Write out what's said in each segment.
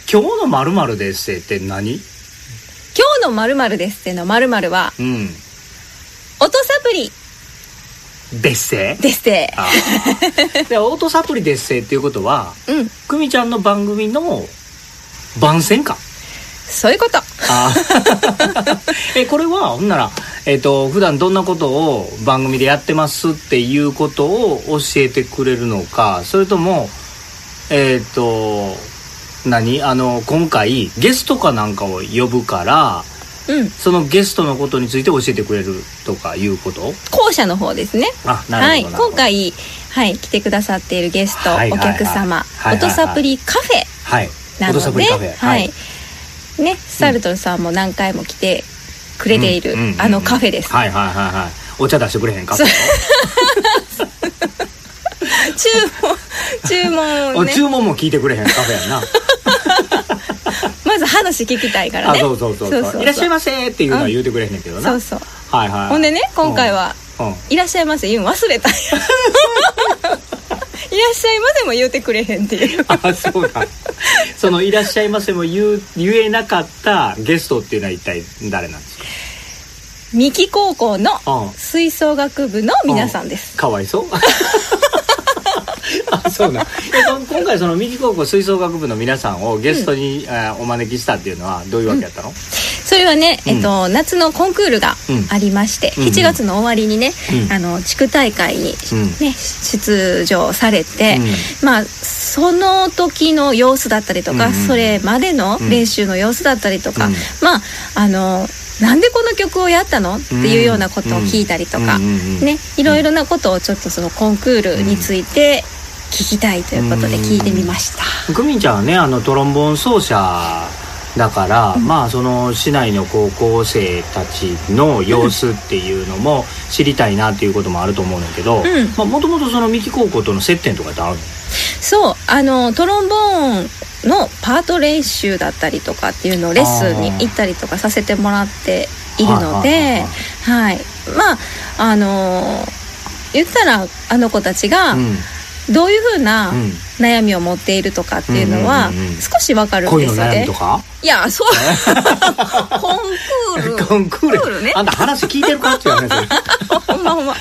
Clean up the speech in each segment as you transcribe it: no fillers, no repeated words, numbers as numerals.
今日の〇〇でっせって何？ 今日の〇〇ですっての〇〇は、音サプリでっせでっせで音サプリでっせっていうことは、久美ちゃんの番組の番宣か。 そういうこと。 これはほんなら、普段どんなことを番組でやってますっていうことを教えてくれるのか、それとも今回ゲストかなんかを呼ぶから、そのゲストのことについて教えてくれるとかいうこと？後者の方ですね。 なるほど、 今回、来てくださっているゲスト、お客様、音サプリカフェなので、スタルトルさんも何回も来てくれているあのカフェです。 お茶出してくれへんか？ 注文をね。 注文も聞いてくれへんカフェやな。 まず話聞きたいからね。 そういらっしゃいませっていうのは言うてくれへんねんけどな。ほんでね、今回は、いらっしゃいませ言うの忘れたんや。いらっしゃいませも言うてくれへんっていう。 そうだ。そのいらっしゃいませも言えなかったゲストっていうのは一体誰なんですか？ 三木高校の吹奏楽部の皆さんです。 かわいそう。そうだ。今回その三木高校吹奏楽部の皆さんをゲストに、お招きしたっていうのはどういうわけやったの？ それはね、夏のコンクールがありまして、7月の終わりにね、地区大会に、出場されて、その時の様子だったりとか、それまでの練習の様子だったりとか、なんでこの曲をやったのっていうようなことを聞いたりとか、いろいろなことをちょっとそのコンクールについて聞きたいということで聞いてみました。 久美ちゃんはね、トロンボーン奏者だから、その市内の高校生たちの様子っていうのも知りたいなっていうこともあると思うんだけど、もともとその三木高校との接点とかってあるの？ そう、トロンボーンのパート練習だったりとかっていうのをレッスンに行ったりとかさせてもらっているので、言ったらあの子たちがどういうふうな悩みを持っているとかっていうのは少しわかるんですよね。 恋の悩みとか？ いや、そうコンクールね。 あんた話聞いてるかっていう話。 ほんま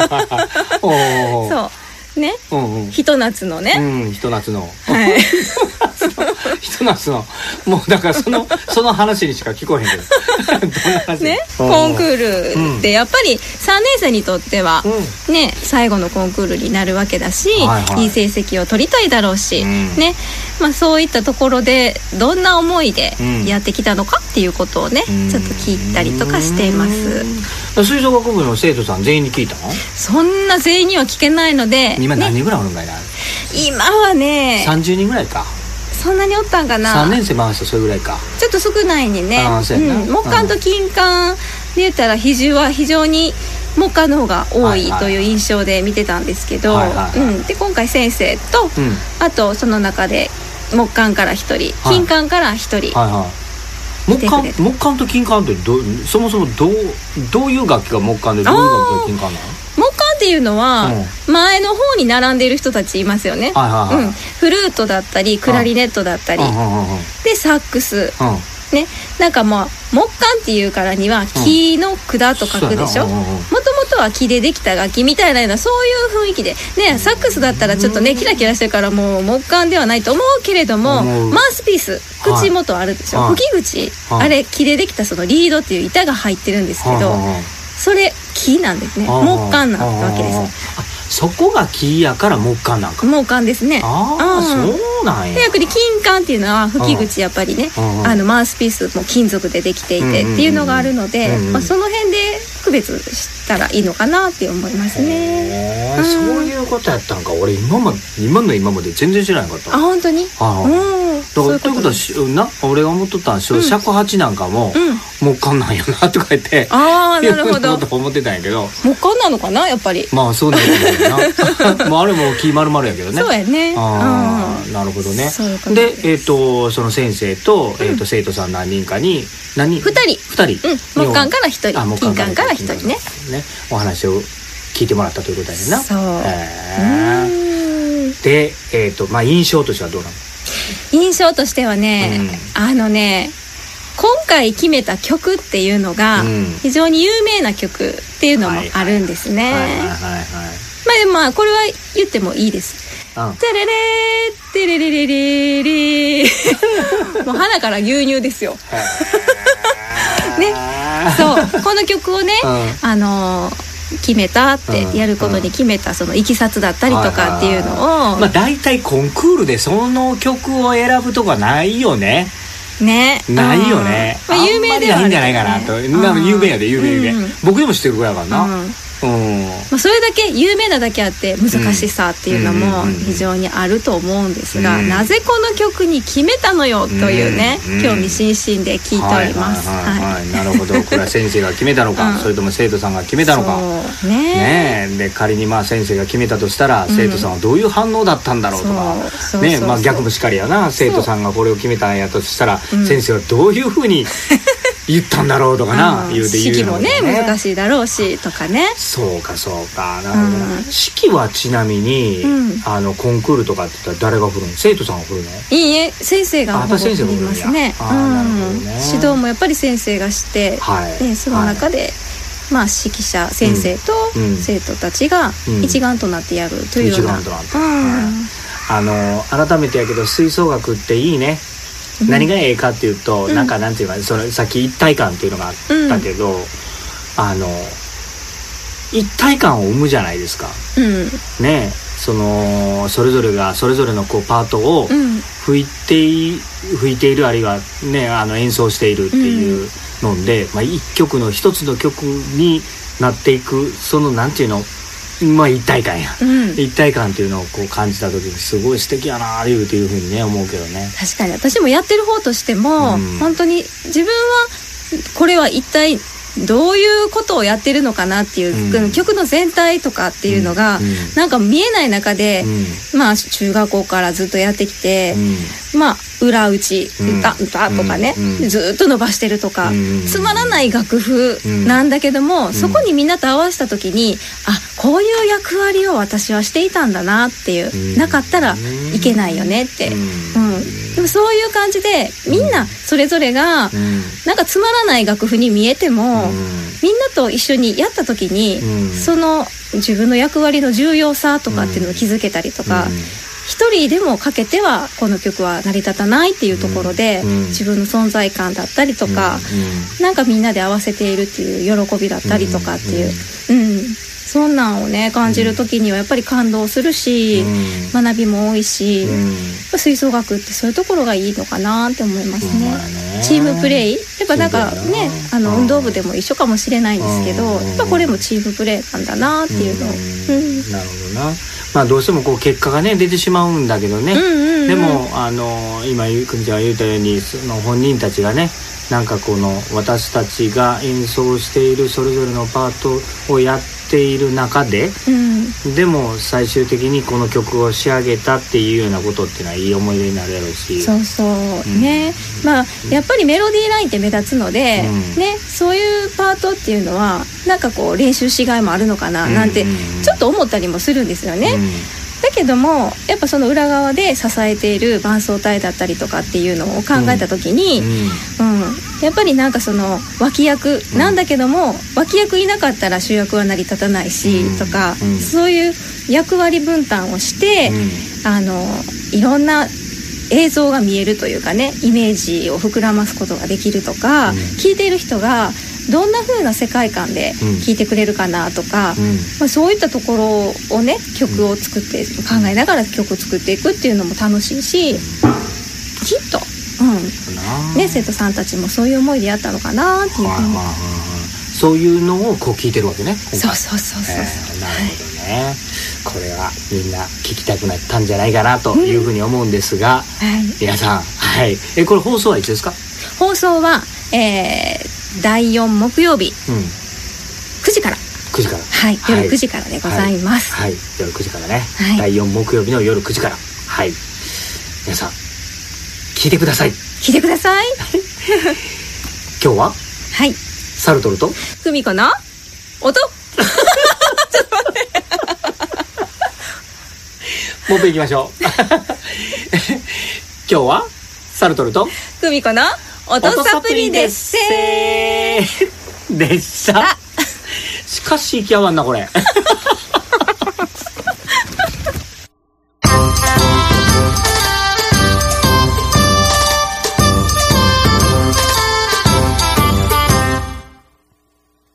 そうね、ひと夏のね、 ひと夏のひと夏のもうだからその話にしか聞こえへんけどどんな話ね、 コンクールってやっぱり3年生にとってはね、最後のコンクールになるわけだし、いい成績を取りたいだろうし、ね、そういったところでどんな思いでやってきたのかっていうことをね、ちょっと聞いたりとかしています。 吹奏楽部の生徒さん全員に聞いたの？ そんな全員には聞けないので、 今何人ぐらいおるんかいな？ 今はね 30人ぐらいか。 そんなにおったんかな。 3年生回すとそれぐらいか。 ちょっと少ないにね。木管と金管で言ったら比重は非常に木管の方が多いという印象で見てたんですけど、で今回先生と、あとその中で木管から1人、金管から1人、 木管と金管ってそもそもどういう楽器が木管でどういう楽器が金管なの？木管っていうのは前の方に並んでいる人たちいますよね。フルートだったりクラリネットだったりでサックスね、なんか木管っていうからには木の管と書くでしょ。もともとは木でできた楽器みたいなようなそういう雰囲気でね、サックスだったらちょっとねキラキラしてるからもう木管ではないと思うけれども、マウスピース口元あるでしょ、吹き口、あれ木でできたそのリードっていう板が入ってるんですけど、それ木なんですね。木管なわけです。 そこが木やから木管なんか。 木管ですね。 そうなんや。 で逆に金管っていうのは吹き口やっぱりね、マウスピースも金属でできていてっていうのがあるので、その辺で区別したらいいのかなって思いますね。 そういうことやったんか。俺今まで全然知らなかった。 本当に？ だからということは俺が思っとったんですよ、尺八なんかも木管なんやなとか言ってなるほど思ってたんやけど、 木管なのかなやっぱり。 そうなんだな。あれも木丸々やけどね。 そうやね。 なるほどね。でその先生と生徒さん何人かに2人木管から1人、金管から1人ねお話を聞いてもらったということやねんな。 そうで印象としてはどうなの？ 印象としてはね、今回決めた曲っていうのが非常に有名な曲っていうのもあるんですね。まあこれは言ってもいいです。テレレーテレレレレレもう鼻から牛乳ですよね。そうこの曲をね、決めたってやることに決めたそのいきさつだったりとかっていうのを、 だいたいコンクールでその曲を選ぶとかないよね。ないよね。 有名ではないんじゃないかなと。有名やで有名。僕でも知ってる子やからな。 それだけ有名なだけあって難しさっていうのも非常にあると思うんですが、なぜこの曲に決めたのよというね、興味津々で聞いております。 なるほど。これは先生が決めたのか、それとも生徒さんが決めたのかね。で仮に先生が決めたとしたら生徒さんはどういう反応だったんだろうとかね。逆もしかりやな。生徒さんがこれを決めたんやとしたら先生はどういうふうに言ったんだろうとかな、 式もね難しいだろうしとかね。 そうかなるほど。式はちなみにコンクールとかって言ったら誰が振るの？生徒さんが振るの？ いいえ、先生が振りますね。指導もやっぱり先生がして、その中で指揮者先生と生徒たちが一丸となってやるというような。 改めてやけど吹奏楽っていいね。何がええかっていうと、なんていうか、さっき一体感っていうのがあったけど、一体感を生むじゃないですか。ね、それぞれがそれぞれのパートを吹いている、あるいはね演奏しているっていうので、一つの曲になっていく、なんていうの。一体感や、一体感っていうのを感じた時にすごい素敵やなっていうふうにね思うけどね。 確かに私もやってる方としても、本当に自分はこれは一体どういうことをやってるのかなっていう、曲の全体とかっていうのが、なんか見えない中で、中学校からずっとやってきて、裏打ち歌とかね、ずっと伸ばしてるとか、つまらない楽譜なんだけども、そこにみんなと合わせた時にこういう役割を私はしていたんだなっていう、なかったらいけないよねって、でもそういう感じでみんなそれぞれがなんかつまらない楽譜に見えても、みんなと一緒にやった時に、その自分の役割の重要さとかっていうのを気づけたりとか、一人でもかけてはこの曲は成り立たないっていうところで、自分の存在感だったりとか、なんかみんなで合わせているっていう喜びだったりとかっていう、そんなんをね感じる時にはやっぱり感動するし、学びも多いし、吹奏楽ってそういうところがいいのかなって思いますね。チームプレイやっぱなんかね、運動部でも一緒かもしれないんですけど、やっぱこれもチームプレイなんだなっていうのを、 なるほどな。どうしても結果がね出てしまうんだけどね、でも今久美ちゃんが言ったように、その本人たちがね、なんか私たちが演奏しているそれぞれのパートをやっている中で、でも最終的にこの曲を仕上げたっていうようなことっていうのはいい思い出になるやろうし、 ね、やっぱりメロディーラインって目立つので、ね、そういうパートっていうのはなんか練習しがいもあるのかななんてちょっと思ったりもするんですよね。だけどもやっぱその裏側で支えている伴奏隊だったりとかっていうのを考えた時に、やっぱりなんかその脇役なんだけども、脇役いなかったら主役は成り立たないし、とか、そういう役割分担をして、いろんな映像が見えるというかね、イメージを膨らますことができるとか、聴いている人がどんな風な世界観で聴いてくれるかなとか、そういったところをね曲を作って考えながら曲を作っていくっていうのも楽しいし、きっと、生徒さんたちもそういう思いでやったのかなっていう、 そういうのを聞いてるわけね。 そう、 なるほどね。これはみんな聞きたくなったんじゃないかなというふうに思うんですが、皆さん、これ放送はいつですか？ 放送は、第4木曜日、9時から、夜9時からでございます。 夜9時からね、第4木曜日の夜9時から、皆さん聞いてください。 今日はサルトルと久美子の音ちょっと待ってもう一回いきましょう今日はサルトルと久美子の音サプリですでした。しかし息合わんなこれ